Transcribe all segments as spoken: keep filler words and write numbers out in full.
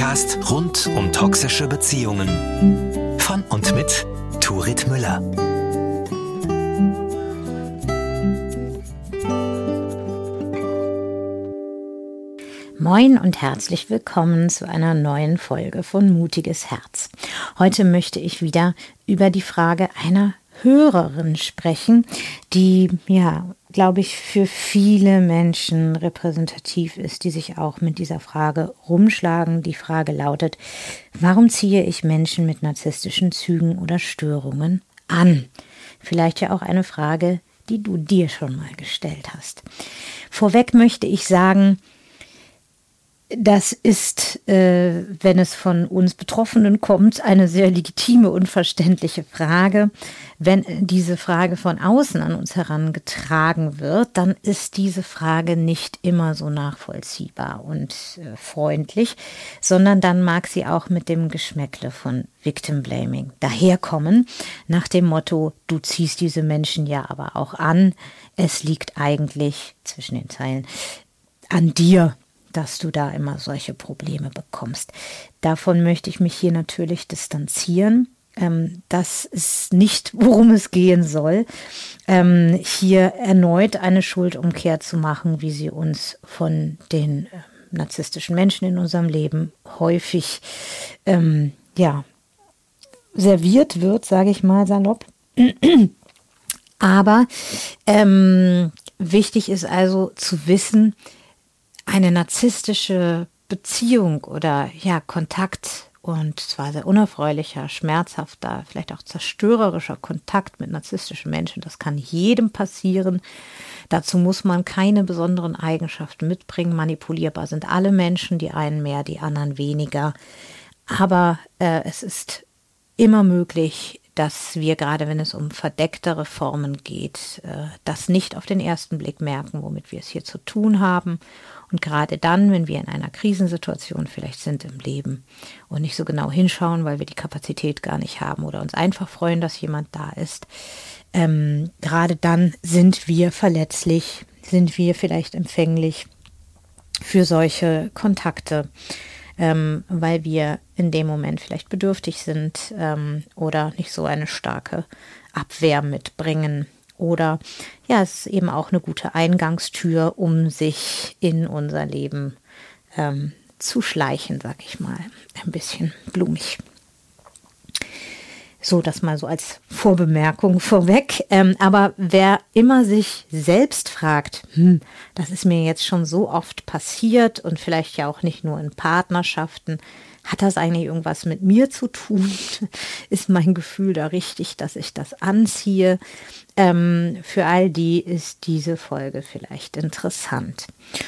Podcast rund um toxische Beziehungen. Von und mit Turit Müller. Moin und herzlich willkommen zu einer neuen Folge von Mutiges Herz. Heute möchte ich wieder über die Frage einer Hörerin sprechen, die, ja, glaube ich, für viele Menschen repräsentativ ist, die sich auch mit dieser Frage rumschlagen. Die Frage lautet: Warum ziehe ich Menschen mit narzisstischen Zügen oder Störungen an? Vielleicht ja auch eine Frage, die du dir schon mal gestellt hast. Vorweg möchte ich sagen, das ist, äh, wenn es von uns Betroffenen kommt, eine sehr legitime und verständliche Frage. Wenn diese Frage von außen an uns herangetragen wird, dann ist diese Frage nicht immer so nachvollziehbar und äh, freundlich, sondern dann mag sie auch mit dem Geschmäckle von Victim Blaming daherkommen, nach dem Motto: Du ziehst diese Menschen ja aber auch an, es liegt eigentlich zwischen den Zeilen an dir, dass du da immer solche Probleme bekommst. Davon möchte ich mich hier natürlich distanzieren. Ähm, das ist nicht, worum es gehen soll, ähm, hier erneut eine Schuldumkehr zu machen, wie sie uns von den äh, narzisstischen Menschen in unserem Leben häufig ähm, ja, serviert wird, sage ich mal salopp. Aber ähm, wichtig ist also zu wissen, eine narzisstische Beziehung oder ja Kontakt, und zwar sehr unerfreulicher, schmerzhafter, vielleicht auch zerstörerischer Kontakt mit narzisstischen Menschen, das kann jedem passieren. Dazu muss man keine besonderen Eigenschaften mitbringen. Manipulierbar sind alle Menschen, die einen mehr, die anderen weniger. Aber äh, es ist immer möglich, dass wir, gerade wenn es um verdecktere Formen geht, äh, das nicht auf den ersten Blick merken, womit wir es hier zu tun haben. Und gerade dann, wenn wir in einer Krisensituation vielleicht sind im Leben und nicht so genau hinschauen, weil wir die Kapazität gar nicht haben oder uns einfach freuen, dass jemand da ist, ähm, gerade dann sind wir verletzlich, sind wir vielleicht empfänglich für solche Kontakte, ähm, weil wir in dem Moment vielleicht bedürftig sind ähm, oder nicht so eine starke Abwehr mitbringen. Oder ja, es ist eben auch eine gute Eingangstür, um sich in unser Leben ähm, zu schleichen, sag ich mal. Ein bisschen blumig. So, das mal so als Vorbemerkung vorweg. Ähm, aber wer immer sich selbst fragt, hm, das ist mir jetzt schon so oft passiert und vielleicht ja auch nicht nur in Partnerschaften, hat das eigentlich irgendwas mit mir zu tun? Ist mein Gefühl da richtig, dass ich das anziehe? Ähm, für all die ist diese Folge vielleicht interessant.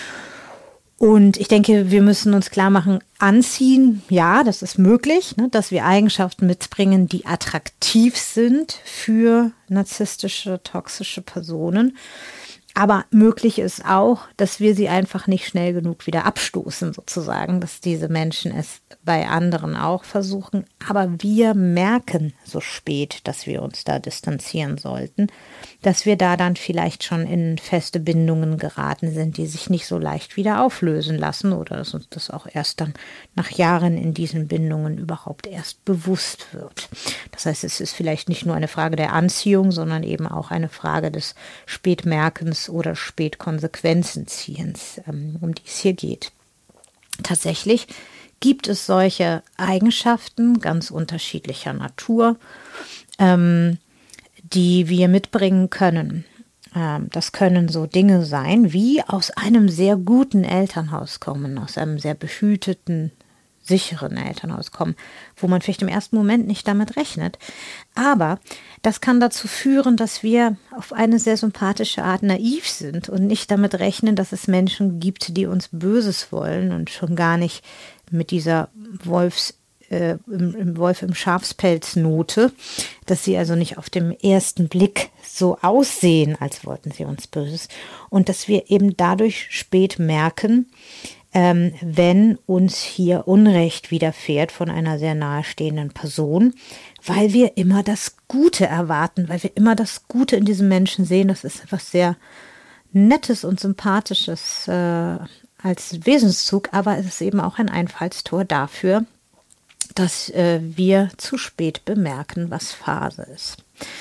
Und ich denke, wir müssen uns klar machen, anziehen, ja, das ist möglich, ne, dass wir Eigenschaften mitbringen, die attraktiv sind für narzisstische, toxische Personen. Aber möglich ist auch, dass wir sie einfach nicht schnell genug wieder abstoßen, sozusagen, dass diese Menschen es bei anderen auch versuchen. Aber wir merken so spät, dass wir uns da distanzieren sollten, dass wir da dann vielleicht schon in feste Bindungen geraten sind, die sich nicht so leicht wieder auflösen lassen, oder dass uns das auch erst dann nach Jahren in diesen Bindungen überhaupt erst bewusst wird. Das heißt, es ist vielleicht nicht nur eine Frage der Anziehung, sondern eben auch eine Frage des Spätmerkens oder Spätkonsequenzenziehens, um die es hier geht. Tatsächlich gibt es solche Eigenschaften ganz unterschiedlicher Natur, ähm, die wir mitbringen können. Ähm, das können so Dinge sein, wie aus einem sehr guten Elternhaus kommen, aus einem sehr behüteten, sicheren Elternhaus kommen, wo man vielleicht im ersten Moment nicht damit rechnet. Aber das kann dazu führen, dass wir auf eine sehr sympathische Art naiv sind und nicht damit rechnen, dass es Menschen gibt, die uns Böses wollen, und schon gar nicht mit dieser Wolfs, äh, im, im Wolf im Schafspelz-Note, dass sie also nicht auf dem ersten Blick so aussehen, als wollten sie uns Böses. Und dass wir eben dadurch spät merken, ähm, wenn uns hier Unrecht widerfährt von einer sehr nahestehenden Person, weil wir immer das Gute erwarten, weil wir immer das Gute in diesem Menschen sehen. Das ist etwas sehr Nettes und Sympathisches, äh, als Wesenszug, aber es ist eben auch ein Einfallstor dafür, dass äh, wir zu spät bemerken, was Phase ist.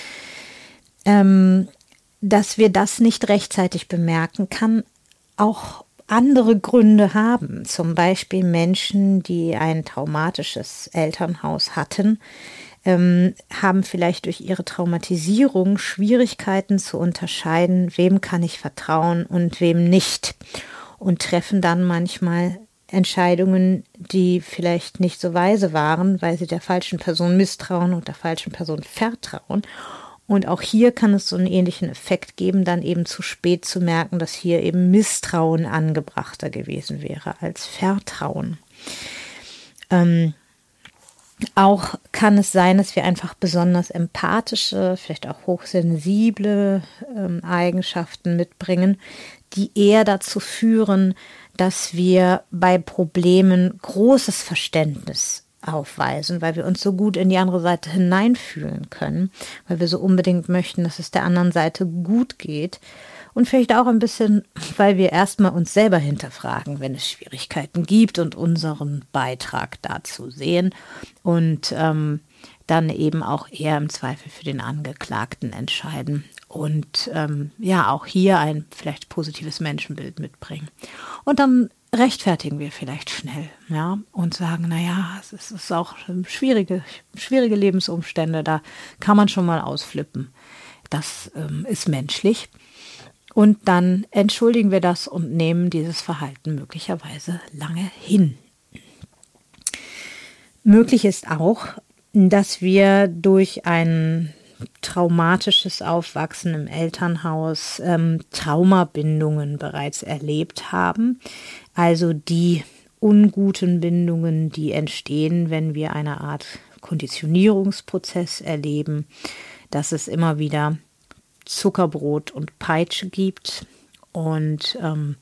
Ähm, dass wir das nicht rechtzeitig bemerken, kann auch andere Gründe haben. Zum Beispiel Menschen, die ein traumatisches Elternhaus hatten, ähm, haben vielleicht durch ihre Traumatisierung Schwierigkeiten zu unterscheiden, wem kann ich vertrauen und wem nicht. Und treffen dann manchmal Entscheidungen, die vielleicht nicht so weise waren, weil sie der falschen Person misstrauen und der falschen Person vertrauen. Und auch hier kann es so einen ähnlichen Effekt geben, dann eben zu spät zu merken, dass hier eben Misstrauen angebrachter gewesen wäre als Vertrauen. Ähm, auch kann es sein, dass wir einfach besonders empathische, vielleicht auch hochsensible ähm, Eigenschaften mitbringen, die eher dazu führen, dass wir bei Problemen großes Verständnis aufweisen, weil wir uns so gut in die andere Seite hineinfühlen können, weil wir so unbedingt möchten, dass es der anderen Seite gut geht und vielleicht auch ein bisschen, weil wir erstmal uns selber hinterfragen, wenn es Schwierigkeiten gibt und unseren Beitrag dazu sehen und ähm, dann eben auch eher im Zweifel für den Angeklagten entscheiden und ähm, ja auch hier ein vielleicht positives Menschenbild mitbringen. Und dann rechtfertigen wir vielleicht schnell, ja, und sagen, naja, es ist, es ist auch schwierige, schwierige Lebensumstände, da kann man schon mal ausflippen. Das ähm, ist menschlich. Und dann entschuldigen wir das und nehmen dieses Verhalten möglicherweise lange hin. Möglich ist auch, dass wir durch ein traumatisches Aufwachsen im Elternhaus ähm, Traumabindungen bereits erlebt haben. Also die unguten Bindungen, die entstehen, wenn wir eine Art Konditionierungsprozess erleben, dass es immer wieder Zuckerbrot und Peitsche gibt und ähm,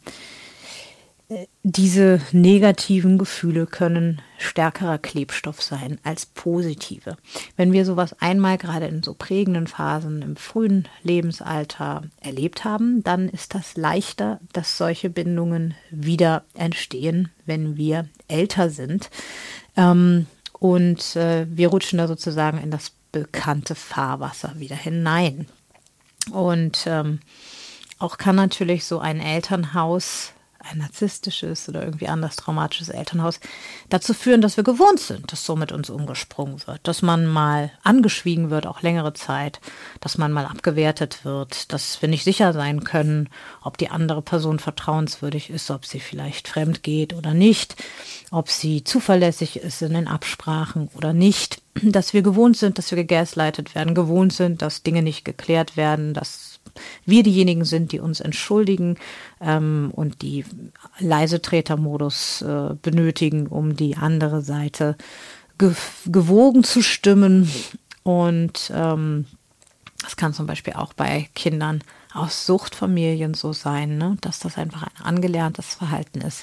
diese negativen Gefühle können stärkerer Klebstoff sein als positive. Wenn wir sowas einmal gerade in so prägenden Phasen im frühen Lebensalter erlebt haben, dann ist das leichter, dass solche Bindungen wieder entstehen, wenn wir älter sind. Ähm, und äh, wir rutschen da sozusagen in das bekannte Fahrwasser wieder hinein. Und ähm, auch kann natürlich so ein Elternhaus, ein narzisstisches oder irgendwie anders traumatisches Elternhaus, dazu führen, dass wir gewohnt sind, dass so mit uns umgesprungen wird, dass man mal angeschwiegen wird, auch längere Zeit, dass man mal abgewertet wird, dass wir nicht sicher sein können, ob die andere Person vertrauenswürdig ist, ob sie vielleicht fremd geht oder nicht, ob sie zuverlässig ist in den Absprachen oder nicht, dass wir gewohnt sind, dass wir gegaslightet werden, gewohnt sind, dass Dinge nicht geklärt werden, dass wir diejenigen sind, die uns entschuldigen ähm, und die Leisetretermodus äh, benötigen, um die andere Seite ge- gewogen zu stimmen. Und ähm, das kann zum Beispiel auch bei Kindern aus Suchtfamilien so sein, ne? Dass das einfach ein angelerntes Verhalten ist.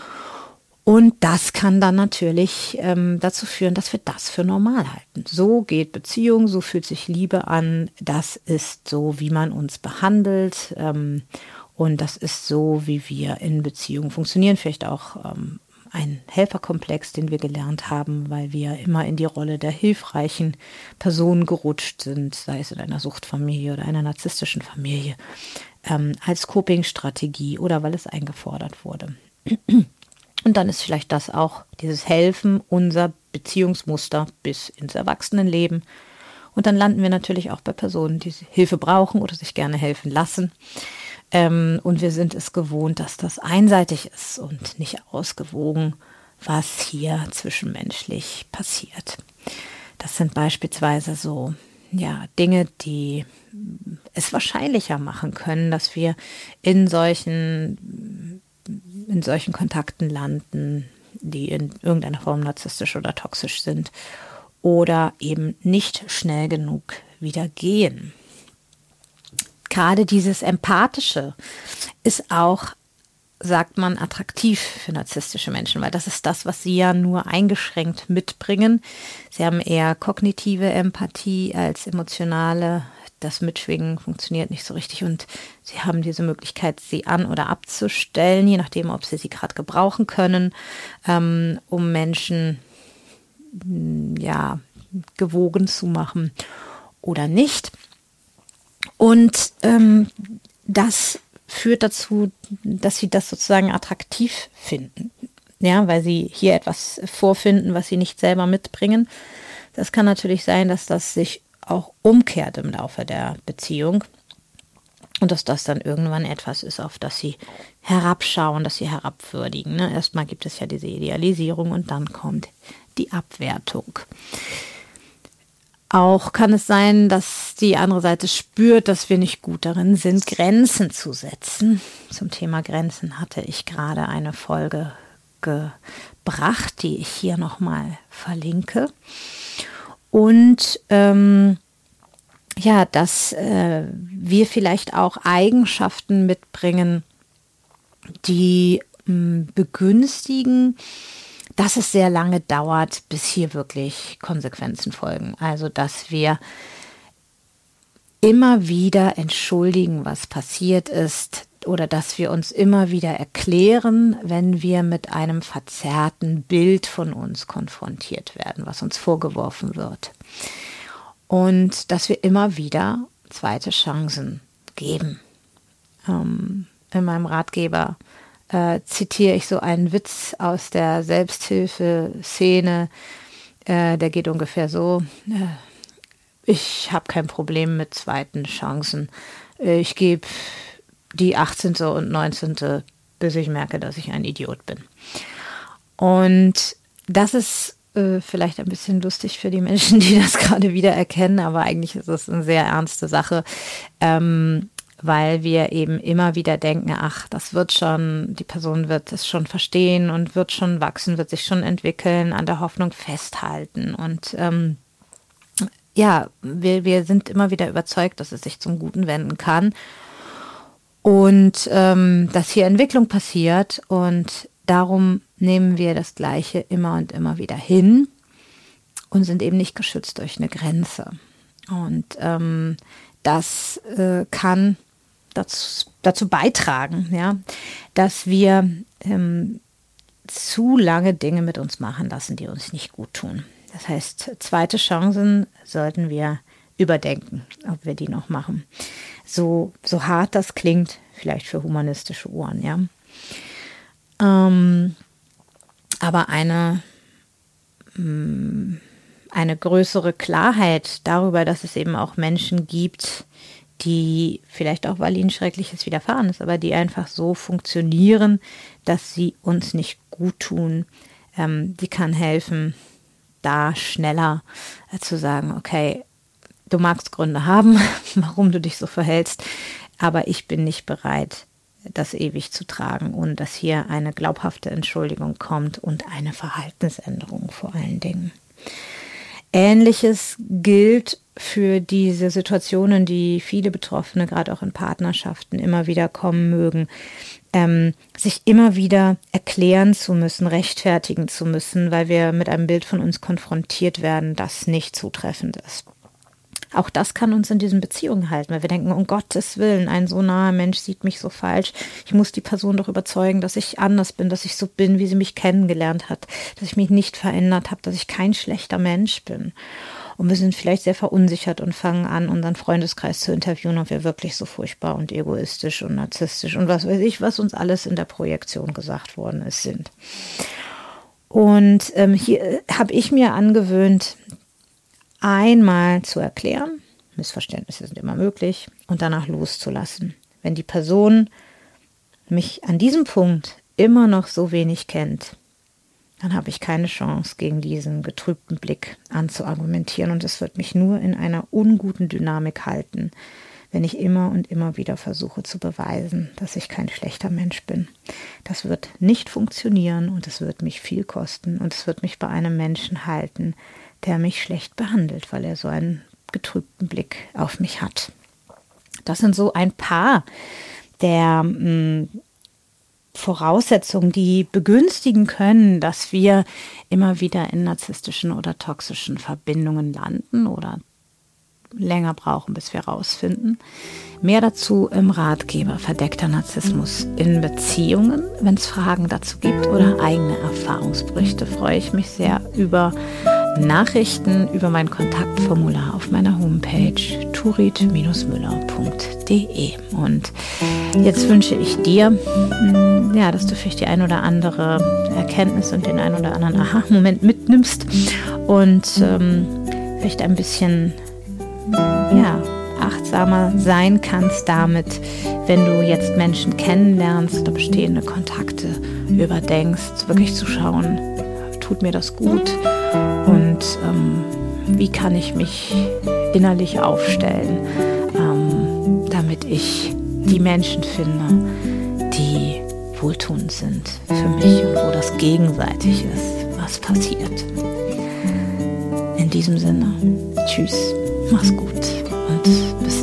Und das kann dann natürlich ähm, dazu führen, dass wir das für normal halten. So geht Beziehung, so fühlt sich Liebe an, das ist so, wie man uns behandelt ähm, und das ist so, wie wir in Beziehungen funktionieren. Vielleicht auch ähm, ein Helferkomplex, den wir gelernt haben, weil wir immer in die Rolle der hilfreichen Person gerutscht sind, sei es in einer Suchtfamilie oder einer narzisstischen Familie, ähm, als Coping-Strategie oder weil es eingefordert wurde. Und dann ist vielleicht das auch, dieses Helfen, unser Beziehungsmuster bis ins Erwachsenenleben. Und dann landen wir natürlich auch bei Personen, die Hilfe brauchen oder sich gerne helfen lassen. Ähm, und wir sind es gewohnt, dass das einseitig ist und nicht ausgewogen, was hier zwischenmenschlich passiert. Das sind beispielsweise so, ja, Dinge, die es wahrscheinlicher machen können, dass wir in solchen in solchen Kontakten landen, die in irgendeiner Form narzisstisch oder toxisch sind oder eben nicht schnell genug wieder gehen. Gerade dieses Empathische ist auch sagt man attraktiv für narzisstische Menschen, weil das ist das, was sie ja nur eingeschränkt mitbringen. Sie haben eher kognitive Empathie als emotionale. Das Mitschwingen funktioniert nicht so richtig und sie haben diese Möglichkeit, sie an- oder abzustellen, je nachdem, ob sie sie gerade gebrauchen können, ähm, um Menschen ja, gewogen zu machen oder nicht. Und ähm, das führt dazu, dass sie das sozusagen attraktiv finden. Ja, weil sie hier etwas vorfinden, was sie nicht selber mitbringen. Das kann natürlich sein, dass das sich auch umkehrt im Laufe der Beziehung und dass das dann irgendwann etwas ist, auf das sie herabschauen, dass sie herabwürdigen. Ne? Erstmal gibt es ja diese Idealisierung und dann kommt die Abwertung. Auch kann es sein, dass die andere Seite spürt, dass wir nicht gut darin sind, Grenzen zu setzen. Zum Thema Grenzen hatte ich gerade eine Folge gebracht, die ich hier nochmal verlinke. Und ähm, ja, dass äh, wir vielleicht auch Eigenschaften mitbringen, die mh, begünstigen, dass es sehr lange dauert, bis hier wirklich Konsequenzen folgen. Also, dass wir immer wieder entschuldigen, was passiert ist, oder dass wir uns immer wieder erklären, wenn wir mit einem verzerrten Bild von uns konfrontiert werden, was uns vorgeworfen wird. Und dass wir immer wieder zweite Chancen geben. Ähm, in meinem Ratgeber Äh, zitiere ich so einen Witz aus der Selbsthilfeszene, äh, der geht ungefähr so: äh, Ich habe kein Problem mit zweiten Chancen. Äh, ich gebe die achtzehnte und neunzehnte, bis ich merke, dass ich ein Idiot bin. Und das ist äh, vielleicht ein bisschen lustig für die Menschen, die das gerade wieder erkennen, aber eigentlich ist es eine sehr ernste Sache. Ähm, weil wir eben immer wieder denken, ach, das wird schon, die Person wird es schon verstehen und wird schon wachsen, wird sich schon entwickeln, an der Hoffnung festhalten. Und ähm, ja, wir, wir sind immer wieder überzeugt, dass es sich zum Guten wenden kann und ähm, dass hier Entwicklung passiert, und darum nehmen wir das Gleiche immer und immer wieder hin und sind eben nicht geschützt durch eine Grenze. Und ähm, das äh, kann dazu, dazu beitragen, ja, dass wir ähm, zu lange Dinge mit uns machen lassen, die uns nicht gut tun. Das heißt, zweite Chancen sollten wir überdenken, ob wir die noch machen. So, so hart das klingt, vielleicht für humanistische Ohren, ja. Ähm, aber eine, mh, eine größere Klarheit darüber, dass es eben auch Menschen gibt, die vielleicht auch, weil ihnen Schreckliches widerfahren ist, aber die einfach so funktionieren, dass sie uns nicht gut tun, ähm, die kann helfen, da schneller äh, zu sagen, okay, du magst Gründe haben, warum du dich so verhältst, aber ich bin nicht bereit, das ewig zu tragen, und dass hier eine glaubhafte Entschuldigung kommt und eine Verhaltensänderung vor allen Dingen. Ähnliches gilt für diese Situationen, die viele Betroffene, gerade auch in Partnerschaften, immer wieder kommen mögen, ähm, sich immer wieder erklären zu müssen, rechtfertigen zu müssen, weil wir mit einem Bild von uns konfrontiert werden, das nicht zutreffend ist. Auch das kann uns in diesen Beziehungen halten, weil wir denken, um Gottes Willen, ein so naher Mensch sieht mich so falsch. Ich muss die Person doch überzeugen, dass ich anders bin, dass ich so bin, wie sie mich kennengelernt hat, dass ich mich nicht verändert habe, dass ich kein schlechter Mensch bin. Und wir sind vielleicht sehr verunsichert und fangen an, unseren Freundeskreis zu interviewen, ob wir wirklich so furchtbar und egoistisch und narzisstisch und was weiß ich, was uns alles in der Projektion gesagt worden ist, sind. Und ähm, hier habe ich mir angewöhnt, einmal zu erklären, Missverständnisse sind immer möglich, und danach loszulassen. Wenn die Person mich an diesem Punkt immer noch so wenig kennt, dann habe ich keine Chance, gegen diesen getrübten Blick anzuargumentieren, und es wird mich nur in einer unguten Dynamik halten, wenn ich immer und immer wieder versuche zu beweisen, dass ich kein schlechter Mensch bin. Das wird nicht funktionieren, und es wird mich viel kosten, und es wird mich bei einem Menschen halten, der mich schlecht behandelt, weil er so einen getrübten Blick auf mich hat. Das sind so ein paar der mh, Voraussetzungen, die begünstigen können, dass wir immer wieder in narzisstischen oder toxischen Verbindungen landen oder länger brauchen, bis wir rausfinden. Mehr dazu im Ratgeber Verdeckter Narzissmus in Beziehungen. Wenn es Fragen dazu gibt oder eigene Erfahrungsberichte, freue ich mich sehr über Nachrichten, über mein Kontaktformular auf meiner Homepage turit Müller punkt de. Und jetzt wünsche ich dir, ja, dass du vielleicht die ein oder andere Erkenntnis und den ein oder anderen Aha-Moment mitnimmst und ähm, vielleicht ein bisschen ja, achtsamer sein kannst damit, wenn du jetzt Menschen kennenlernst oder bestehende Kontakte überdenkst, wirklich zu schauen, tut mir das gut und ähm, wie kann ich mich innerlich aufstellen, ähm, damit ich die Menschen finde, die wohltuend sind für mich und wo das gegenseitig ist, was passiert. In diesem Sinne, tschüss, mach's gut und bis